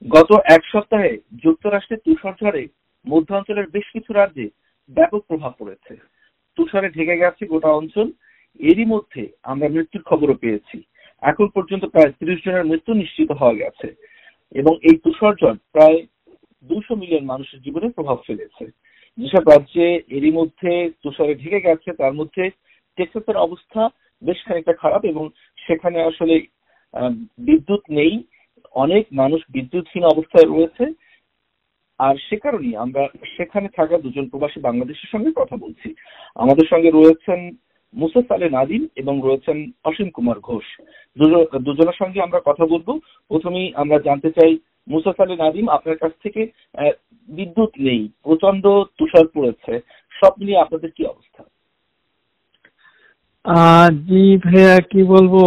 গত এক সপ্তাহে যুক্তরাষ্ট্রের তুষারঝড়ে মধ্যাঞ্চলের বেশ কিছু রাজ্যে ব্যাপক প্রভাব পড়েছে। তুষারে ঢেকে গেছে গোটা অঞ্চল। এরই মধ্যে আমরা মৃত্যুর খবরও পেয়েছি। এখন পর্যন্ত প্রায় 30 জনের মৃত্যু নিশ্চিত হওয়া গেছে এবং এই তুষারঝড় প্রায় 200 মিলিয়ন মানুষের জীবনে প্রভাব ফেলেছে। যেসব রাজ্যে এরই মধ্যে তুষারে ঢেকে গেছে তার মধ্যে টেক্সাসের অবস্থা বেশ খানিকটা খারাপ এবং সেখানে আসলে বিদ্যুৎ নেই, অনেক মানুষ বিদ্যুৎহীন অবস্থায় রয়েছে। আর সে কারণেই আমরা সেখানে থাকা দুজন প্রবাসী বাংলাদেশের সঙ্গে কথা বলছি। আমাদের সঙ্গে রয়েছেন মুসাফ আলী নাদিম এবং রয়েছেন অসীম কুমার ঘোষ। দুজনের সঙ্গে আমরা কথা বলবো। প্রথমেই আমরা জানতে চাই মুসাফ আলী নাদিম, আপনার কাছ থেকে বিদ্যুৎ নেই, প্রচন্ড তুষার পড়েছে, সব মিলিয়ে আপনাদের কি অবস্থা? জি ভাইয়া, কি বলবো,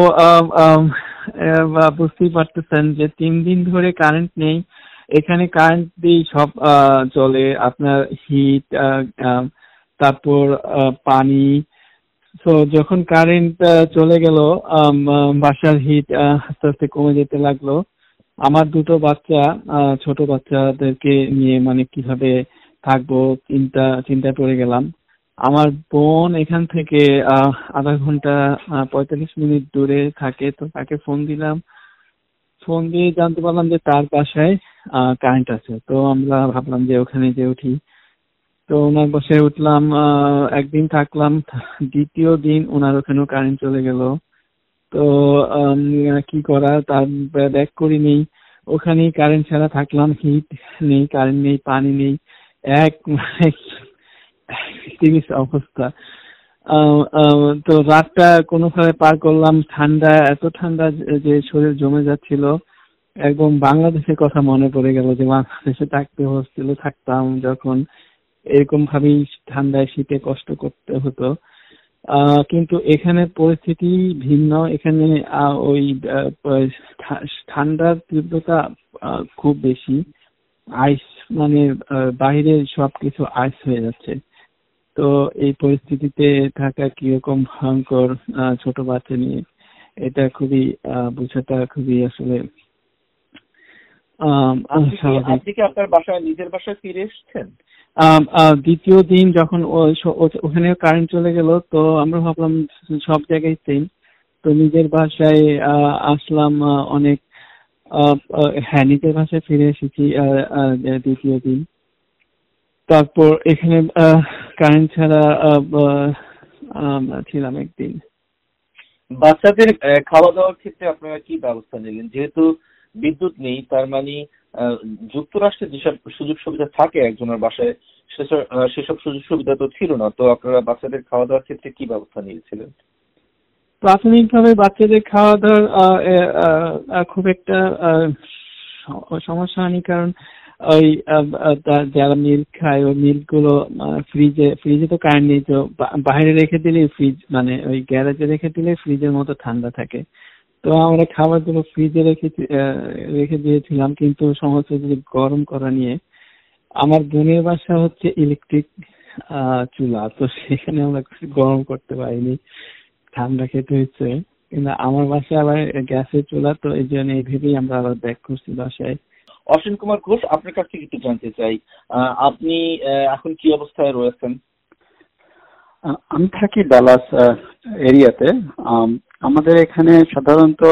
বুঝতেই পারতেছেন যে 3 দিন ধরে কারেন্ট নেই। এখানে কারেন্ট দিয়ে সব চলে, আপনার হিট, তারপর পানি। তো যখন কারেন্ট চলে গেল, বাসার হিট আস্তে আস্তে কমে যেতে লাগলো। আমার দুটো বাচ্চা, ছোট বাচ্চাদেরকে নিয়ে মানে কিভাবে থাকবো চিন্তায় পড়ে গেলাম। আমার বোন এখান থেকে আধা ঘন্টা 45 মিনিট দূরে থাকে, তো তাকে ফোন দিলাম। ফোন দিয়ে জানতে পারলাম যে তার বাসায় কারেন্ট আছে। তো আমরা ভাবলাম যে ওখানে যে উঠি। তো ওনার বাসায় উঠলাম, একদিন থাকলাম। দ্বিতীয় দিন ওনার ওখানেও কারেন্ট চলে গেল। তো কি করা, তার ব্যাক করিনি, ওখানেই কারেন্ট ছাড়া থাকলাম। হিট নেই, কারেন্ট নেই, পানি নেই, এক সিরিয়াস অবস্থা। তো রাতটা কোনোভাবে পার করলাম। ঠান্ডা, এত ঠান্ডা যে শরীর জমে যাচ্ছিল। একদম বাংলাদেশের কথা মনে পড়ে গেল যে বাংলাদেশে থাকতে হচ্ছিল, থাকতাম যখন এরকম ভাবেই ঠান্ডায় শীতে কষ্ট করতে হতো। কিন্তু এখানে পরিস্থিতি ভিন্ন। এখানে ওই ঠান্ডার তীব্রতা খুব বেশি। আইস, মানে বাইরে সবকিছু আইস হয়ে যাচ্ছে। তো এই পরিস্থিতিতে থাকা কিরকম ভয়ঙ্কর ছোট বাচ্চা নিয়ে, এটা খুবই বোঝাটা খুবই আসলে আপনি কি আপনার বাসায়, নিজের বাসায় ফিরে এসেছেন? দ্বিতীয় দিন যখন ওখানে কারেন্ট চলে গেল, তো আমরা ভাবলাম সব জায়গায় সেম। তো নিজের বাসায় আসলাম অনেক, হ্যাঁ নিজের বাসায় ফিরে এসেছি দ্বিতীয় দিন। তারপর এখানে কারেন্ট ছাড়া ছিলাম একদিন। বাচ্চাদের খাওয়া দাওয়ার ক্ষেত্রে আপনারা কি ব্যবস্থা নিলেন? যেহেতু বিদ্যুৎ নেই, তার মানে যুক্তরাষ্ট্রে যেসব সুযোগ সুবিধা থাকে একজনের বাসায়, সেসব সুযোগ সুবিধা তো ছিল না। তো আপনারা বাচ্চাদের খাওয়া দাওয়ার ক্ষেত্রে কি ব্যবস্থা নিয়েছিলেন? প্রাথমিকভাবে বাচ্চাদের খাওয়া দাওয়ার খুব একটা সমস্যা হয়নি, কারণ ওই যারা মিল্ক খায় ওই মিল্ক গুলো ফ্রিজে তো কারেন্ট নেই, তো বাইরে রেখে দিলে ফ্রিজ, মানে ওই গ্যারেজে রেখে দিলে ফ্রিজের মতো ঠান্ডা থাকে। তো আমরা খাবারগুলো ফ্রিজে রেখে দিয়েছিলাম। কিন্তু সমস্যা হচ্ছে গরম করা নিয়ে। আমার বোনের বাসা হচ্ছে ইলেকট্রিক চুলা, তো সেখানে আমরা গরম করতে পারিনি, ঠান্ডা খেতে হচ্ছে। কিন্তু আমার বাসায় আবার গ্যাসের চুলা, তো এই জন্য এই ভেবেই আমরা আবার ব্যাক করছি বাসায়। অসীম কুমার ঘোষ, আপনার কাছ থেকে একটু জানতে চাই, আপনি এখন কি অবস্থায় রয়েছেন? আমি থাকি ডালাস এরিয়াতে। আমাদের এখানে সাধারণত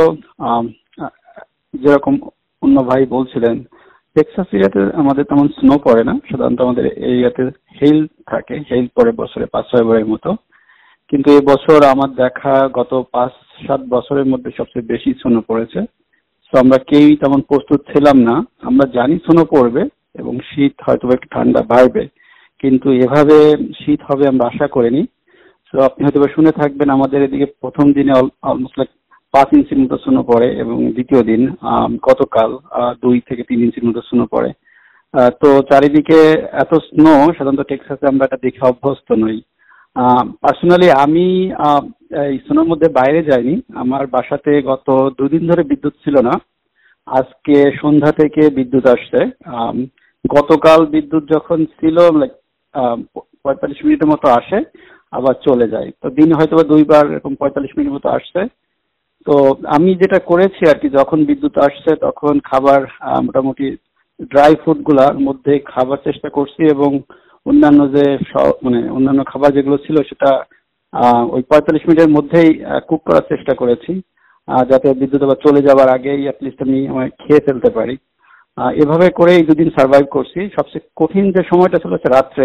যেরকম অন্য ভাই বলছিলেন, টেক্সাস এরিয়াতে আমাদের তেমন স্নো পড়ে না। সাধারণত আমাদের এরিয়াতে হেল থাকে, হেল পড়ে বছরে 5-6 বারের মতো। কিন্তু এবছর আমার দেখা গত 5-7 বছরের মধ্যে সবচেয়ে বেশি স্নো পড়েছে। তো আমরা কেউই তেমন প্রস্তুত ছিলাম না। আমরা জানি স্নো পড়বে এবং শীত হয়তো একটু ঠান্ডা বাড়বে, কিন্তু এভাবে শীত হবে আমরা আশা করিনি। তো আপনি হয়তো শুনে থাকবেন আমাদের এদিকে প্রথম দিনে অলমোস্ট লাইক 5 ইঞ্চির মতো স্নো পড়ে এবং দ্বিতীয় দিন গতকাল 2 থেকে 3 ইঞ্চির মতো স্নো পড়ে। তো চারিদিকে এত স্নো, সাধারণত টেক্সাসে আমরা এটা দেখে অভ্যস্ত নই। পার্সোনালি আমি এই স্নোর মধ্যে বাইরে যাইনি। আমার বাসাতে গত 2 দিন ধরে বিদ্যুৎ ছিল না। আজকে সন্ধ্যা থেকে বিদ্যুৎ আসছে। গতকাল বিদ্যুৎ যখন ছিল লাইক 45 মিনিটের মতো আসে, আবার চলে যায়। তো দিন হয়তো 2 বার এরকম 45 মিনিট মতো আসছে, তো আমি যেটা করেছি আর কি, যখন বিদ্যুৎ আসছে তখন খাবার মোটামুটি ড্রাই ফুড গুলার মধ্যে খাবার চেষ্টা করছি, এবং অন্যান্য যে মানে অন্যান্য খাবার যেগুলো ছিল সেটা ওই 45 মিনিটের মধ্যেই কুক করার চেষ্টা করেছি, যাতে বিদ্যুৎ আবার চলে যাওয়ার আগেই অ্যাটলিস্ট আমি খেয়ে ফেলতে পারি। এভাবে করে এই দুদিন সার্ভাইভ করছি। সবচেয়ে কঠিন যে সময়টা ছিল হচ্ছে রাত্রে।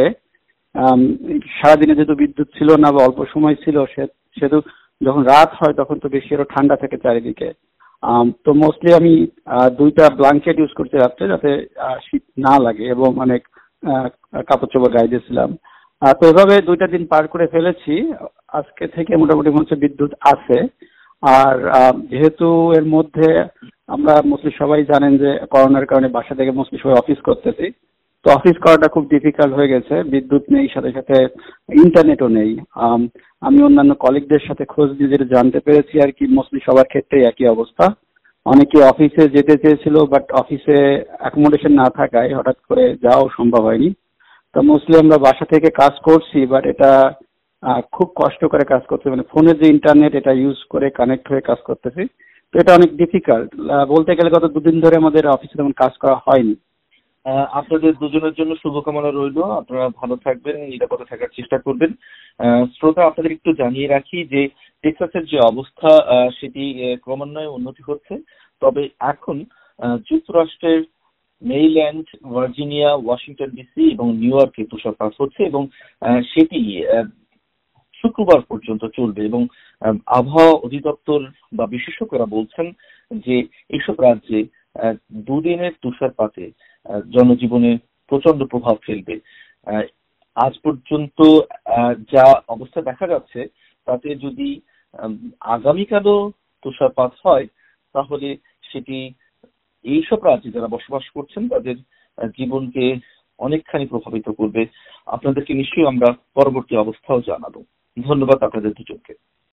সারাদিনে যেহেতু বিদ্যুৎ ছিল না বা অল্প সময় ছিল, সেহেতু যখন রাত হয় তখন তো বেশি আরো ঠান্ডা থাকে চারিদিকে। তো মোস্টলি আমি 2টা ব্ল্যাঙ্কেট ইউজ করছি রাত্রে, যাতে শীত না লাগে, এবং অনেক কাপড় চোপড় গায়ে দিয়েছিলাম। তো এভাবে 2টা দিন পার করে ফেলেছি। আজকে থেকে মোটামুটি মনে হচ্ছে বিদ্যুৎ আছে। আর যেহেতু এর মধ্যে আমরা মোস্টলি সবাই জানেন যে করোনার কারণে বাসা থেকে মোস্টলি সবাই অফিস করতেছি, তো অফিস করাটা খুব ডিফিকাল্ট হয়ে গেছে। বিদ্যুৎ নেই, সাথে সাথে ইন্টারনেটও নেই। আমি অন্যান্য কলিগদের সাথে খোঁজ দিয়ে যেটা জানতে পেরেছি আর কি, মোস্টলি সবার ক্ষেত্রেই একই অবস্থা। অনেকে অফিসে যেতে চেয়েছিল, বাট অফিসে অ্যাকোমোডেশন না থাকায় হঠাৎ করে যাওয়াও সম্ভব হয়নি। তো মোস্টলি আমরা বাসা থেকে কাজ করছি, বাট এটা খুব কষ্ট করে কাজ করতে, মানে ফোনের যে ইন্টারনেট এটা ইউজ করে কানেক্ট হয়ে কাজ করতেছি। তো এটা অনেক ডিফিকাল্ট। বলতে গেলে গত 2 দিন ধরে আমাদের অফিসে তেমন কাজ করা হয়নি। আপনাদের দুজনের জন্য শুভকামনা রইল। আপনারা ভালো থাকবেন, নিরাপদে থাকার চেষ্টা করবেন। শ্রোতা, আপনাদের একটু জানিয়ে রাখি যে টেক্সাসের যে অবস্থা সেটি ক্রমান্বয়ে উন্নতি হচ্ছে। তবে এখন যুক্তরাষ্ট্রের মেরিল্যান্ড, ভার্জিনিয়া, ওয়াশিংটন ডিসি এবং নিউ ইয়র্কে তুষারপাত হচ্ছে, এবং সেটি শুক্রবার পর্যন্ত চলবে। এবং আবহাওয়া অধিদপ্তর বা বিশেষজ্ঞরা বলছেন যে এইসব রাজ্যে 2 দিনের তুষারপাতে জনজীবনে প্রচন্ড প্রভাব ফেলবে। আজ পর্যন্ত যা অবস্থা দেখা যাচ্ছে তাতে যদি আগামীকালও তুষারপাত হয়, তাহলে সেটি এইসব রাজ্যে যারা বসবাস করছেন তাদের জীবনকে অনেকখানি প্রভাবিত করবে। আপনাদেরকে নিশ্চয়ই আমরা পরবর্তী অবস্থাও জানাবো। ধন্যবাদ আপনাদের দুজনকে।